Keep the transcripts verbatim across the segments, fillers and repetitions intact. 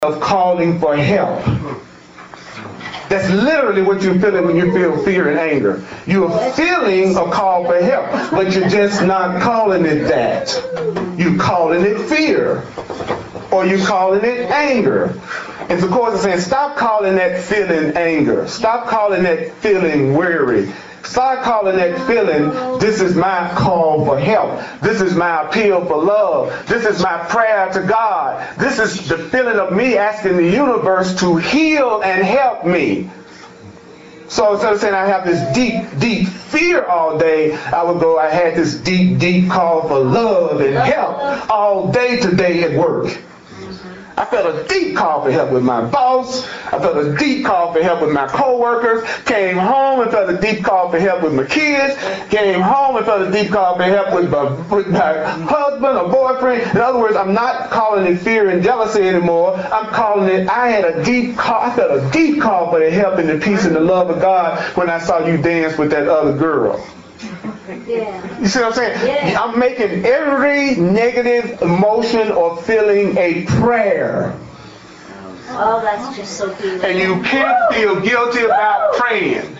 of calling for help. That's literally what you're feeling when you feel fear and anger. You're feeling a call for help, but you're just not calling it that. You're calling it fear, or you're calling it anger. And so, of course, it's saying, stop calling that feeling anger. Stop calling that feeling weary. Start calling that feeling, this is my call for help. This is my appeal for love. This is my prayer to God. This is the feeling of me asking the universe to heal and help me. So instead of saying I have this deep, deep fear all day, I would go, I had this deep, deep call for love and help all day today at work. I felt a deep call for help with my boss. I felt a deep call for help with my co-workers. Came home and felt a deep call for help with my kids. Came home and felt a deep call for help with my, with my husband or boyfriend. In other words, I'm not calling it fear and jealousy anymore. I'm calling it, I had a deep call, I felt a deep call for the help and the peace and the love of God when I saw you dance with that other girl. Yeah. You see what I'm saying? Yeah. I'm making every negative emotion or feeling a prayer. Oh, that's just so beautiful. And you can't feel guilty about praying.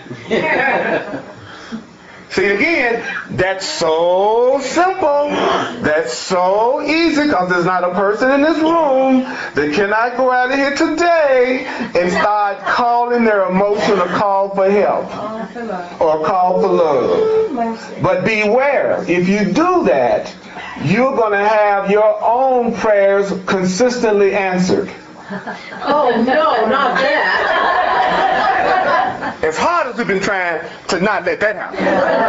See, again, that's so simple. That's so easy, because there's not a person in this room that cannot go out of here today and start calling their emotion a call for help or a call for love. But beware, if you do that, you're going to have your own prayers consistently answered. Oh, no, not that. As hard as we've been trying to not let that happen.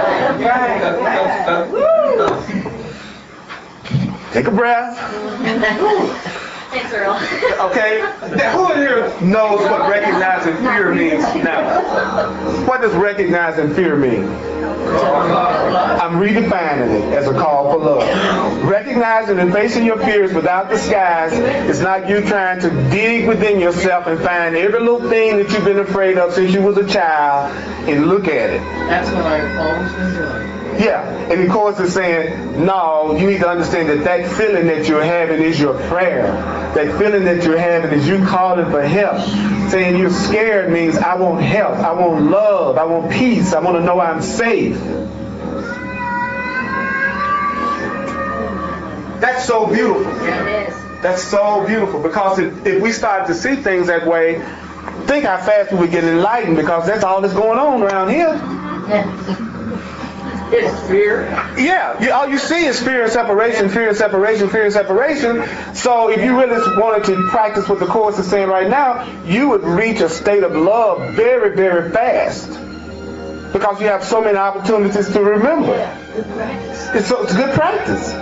Take a breath. Thanks, Earl. Okay? Now, who in here knows what recognizing fear means now? What does recognizing fear mean? I'm redefining it as a call for love. Recognizing and facing your fears without disguise is not you trying to dig within yourself and find every little thing that you've been afraid of since you was a child and look at it. That's what I've always been doing. Yeah, and of course it's saying, no, you need to understand that that feeling that you're having is your prayer. That feeling that you're having is you calling for help. Saying you're scared means I want help, I want love, I want peace, I want to know I'm safe. That's so beautiful. Yeah, it is. That's so beautiful, because if, if we start to see things that way, think how fast we would get enlightened, because that's all that's going on around here. It's fear. Yeah, you, all you see is fear and separation, fear and separation, fear and separation. So if you really wanted to practice what the Course is saying right now, you would reach a state of love very, very fast, because you have so many opportunities to remember. It's, so, it's good practice.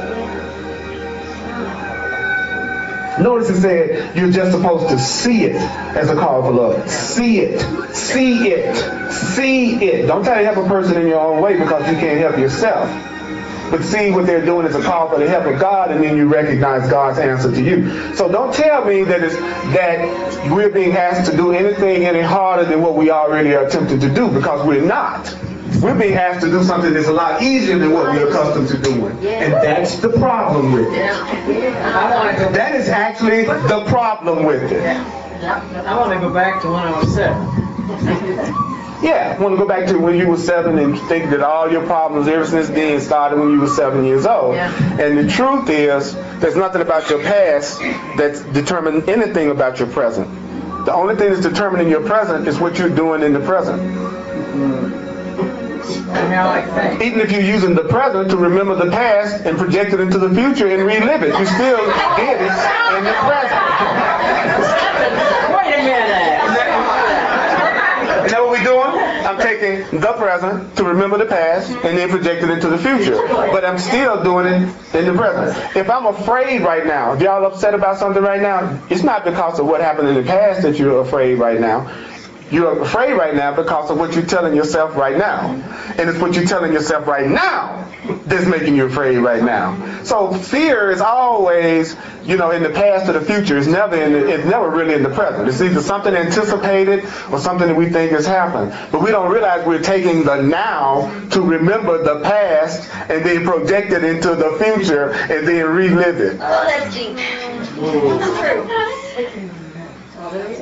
Notice it said you're just supposed to see it as a call for love. See it. See it. See it. Don't try to help a person in your own way because you can't help yourself. But see what they're doing as a call for the help of God, and then you recognize God's answer to you. So don't tell me that it's, that we're being asked to do anything any harder than what we already are attempting to do, because we're not. We're being asked to do something that's a lot easier than what we're accustomed to doing. And that's the problem with it. I want to go. That is actually the problem with it. I want to go back to when I was seven. Yeah, I want to go back to when you were seven and think that all your problems ever since then started when you were seven years old. And the truth is, there's nothing about your past that's determining anything about your present. The only thing that's determining your present is what you're doing in the present. Even if you're using the present to remember the past and project it into the future and relive it, you still did it in the present. Wait a minute. Is that what we're doing? I'm taking the present to remember the past and then project it into the future. But I'm still doing it in the present. If I'm afraid right now, if y'all upset about something right now, it's not because of what happened in the past that you're afraid right now. You're afraid right now because of what you're telling yourself right now. And it's what you're telling yourself right now that's making you afraid right now. So fear is always, you know, in the past or the future. It's never in the, it's never really in the present. It's either something anticipated or something that we think has happened. But we don't realize we're taking the now to remember the past and then project it into the future and then relive it. Oh, that's deep. True.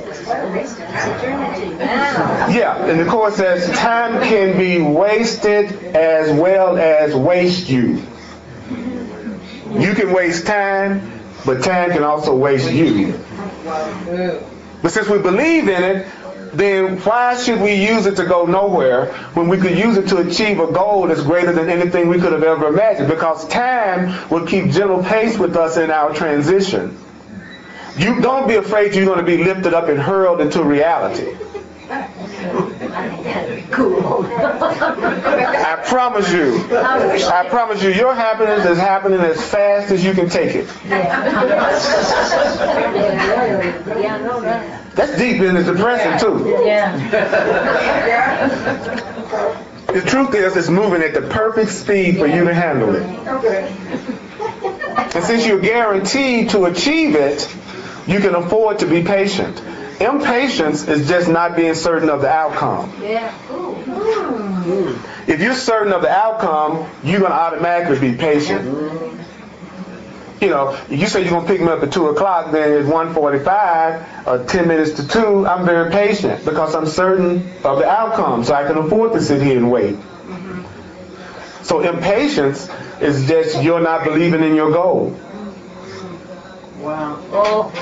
Yeah, and the course says time can be wasted as well as waste you. You can waste time, but time can also waste you. But since we believe in it, then why should we use it to go nowhere when we could use it to achieve a goal that's greater than anything we could have ever imagined? Because time will keep gentle pace with us in our transition. You don't be afraid you're going to be lifted up and hurled into reality. Cool. I promise you, I promise you, your happiness is happening as fast as you can take it. Yeah, I know that. That's deep and it's depressing too. Yeah. The truth is, it's moving at the perfect speed for you to handle it. And since you're guaranteed to achieve it, you can afford to be patient. Impatience is just not being certain of the outcome. Yeah. If you're certain of the outcome, you're going to automatically be patient. You know, you say you're going to pick me up at two o'clock, then it's one forty-five, or ten minutes to two, I'm very patient because I'm certain of the outcome, so I can afford to sit here and wait. So impatience is just you're not believing in your goal. Wow. Oh.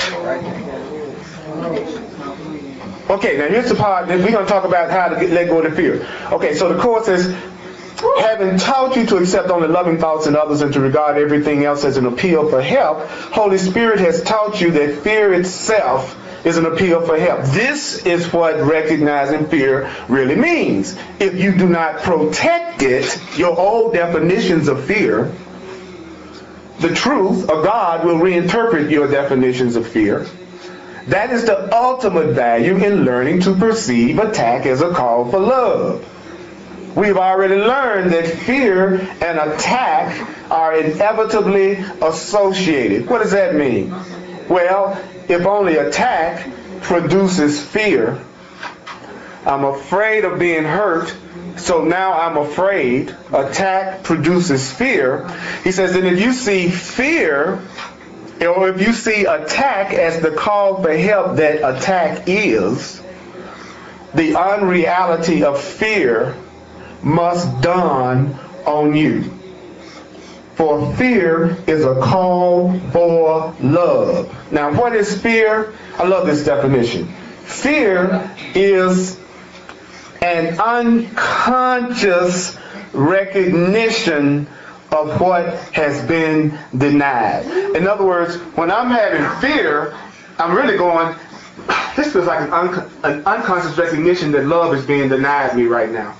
Okay, now here's the part that we're going to talk about how to get, let go of the fear. Okay, so the course says, having taught you to accept only loving thoughts in others and to regard everything else as an appeal for help, Holy Spirit has taught you that fear itself is an appeal for help. This is what recognizing fear really means. If you do not protect it, your old definitions of fear, the truth of God will reinterpret your definitions of fear. That is the ultimate value in learning to perceive attack as a call for love. We've already learned that fear and attack are inevitably associated. What does that mean? Well, if only attack produces fear, I'm afraid of being hurt, so now I'm afraid. Attack produces fear. He says that if you see fear, or if you see attack as the call for help that attack is, the unreality of fear must dawn on you. For fear is a call for love. Now, what is fear? I love this definition. Fear is an unconscious recognition of what has been denied. In other words, when I'm having fear, I'm really going, this feels like an, un- an unconscious recognition that love is being denied me right now.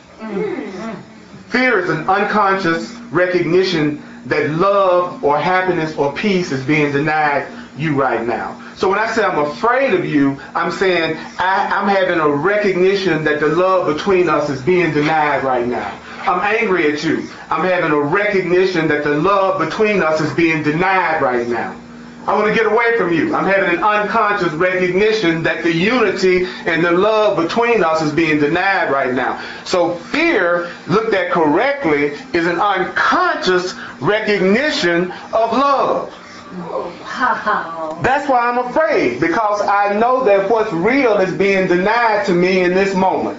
Fear is an unconscious recognition that love or happiness or peace is being denied you right now. So when I say I'm afraid of you, I'm saying I, I'm having a recognition that the love between us is being denied right now. I'm angry at you. I'm having a recognition that the love between us is being denied right now. I want to get away from you. I'm having an unconscious recognition that the unity and the love between us is being denied right now. So fear, looked at correctly, is an unconscious recognition of love. Wow. That's why I'm afraid, because I know that what's real is being denied to me in this moment.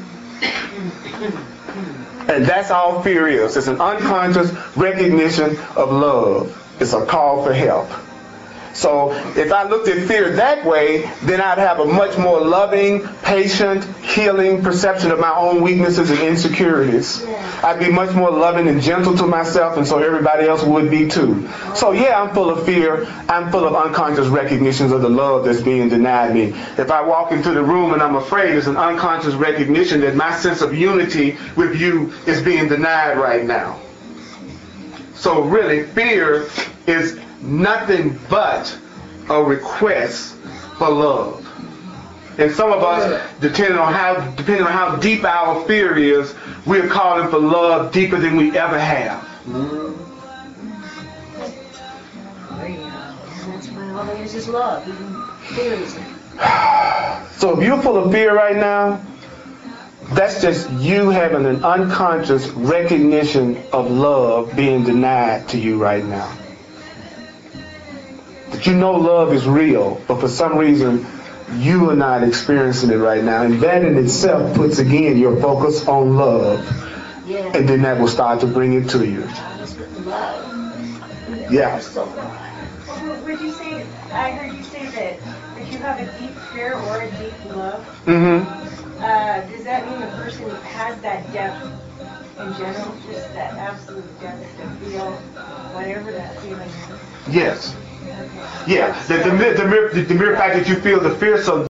And that's all fear is. It's an unconscious recognition of love. It's a call for help. So if I looked at fear that way, then I'd have a much more loving, patient, healing perception of my own weaknesses and insecurities. I'd be much more loving and gentle to myself, and so everybody else would be too. So yeah, I'm full of fear. I'm full of unconscious recognitions of the love that's being denied me. If I walk into the room and I'm afraid, it's an unconscious recognition that my sense of unity with you is being denied right now. So really, fear is nothing but a request for love. And some of us, depending on how depending on how deep our fear is, we're calling for love deeper than we ever have. That's why all there is is love. Even fear is. So if you're full of fear right now, that's just you having an unconscious recognition of love being denied to you right now. That you know love is real, but for some reason You are not experiencing it right now, and that in itself puts again your focus on love, Yeah. and then that will start to bring it to you. Honest with love. Yeah. So, Would would you say, I heard you say that if you have a deep fear or a deep love, Mm-hmm. uh, does that mean the person has that depth in general, just that absolute depth to feel whatever that feeling is? Yes. Okay. Yeah. The, the, mere- the, mere, the mere fact that you feel the fear so